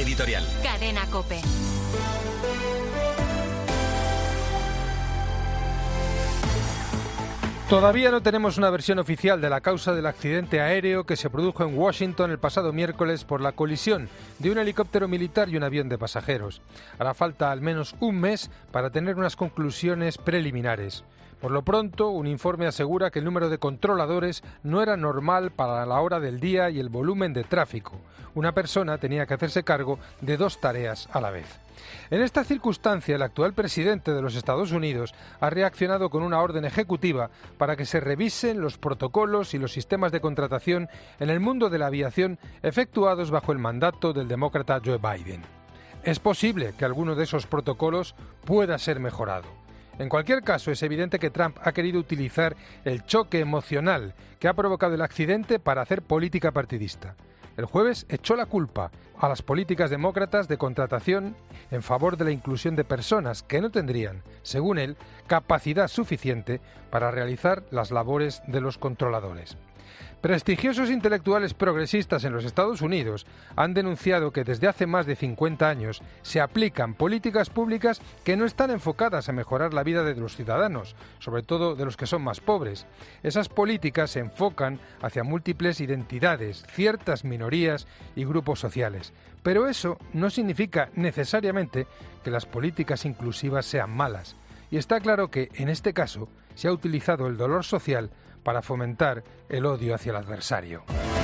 editorial. Cadena COPE. Todavía no tenemos una versión oficial de la causa del accidente aéreo que se produjo en Washington el pasado miércoles por la colisión de un helicóptero militar y un avión de pasajeros. Hará falta al menos un mes para tener unas conclusiones preliminares. Por lo pronto, un informe asegura que el número de controladores no era normal para la hora del día y el volumen de tráfico. Una persona tenía que hacerse cargo de 2 tareas a la vez. En esta circunstancia, el actual presidente de los Estados Unidos ha reaccionado con una orden ejecutiva para que se revisen los protocolos y los sistemas de contratación en el mundo de la aviación efectuados bajo el mandato del demócrata Joe Biden. Es posible que alguno de esos protocolos pueda ser mejorado. En cualquier caso, es evidente que Trump ha querido utilizar el choque emocional que ha provocado el accidente para hacer política partidista. El jueves echó la culpa a las políticas demócratas de contratación en favor de la inclusión de personas que no tendrían, según él, capacidad suficiente para realizar las labores de los controladores. Prestigiosos intelectuales progresistas en los Estados Unidos han denunciado que desde hace más de 50 años se aplican políticas públicas que no están enfocadas a mejorar la vida de los ciudadanos, sobre todo de los que son más pobres. Esas políticas se enfocan hacia múltiples identidades, ciertas minorías y grupos sociales. Pero eso no significa necesariamente que las políticas inclusivas sean malas. Y está claro que, en este caso, se ha utilizado el dolor social para fomentar el odio hacia el adversario.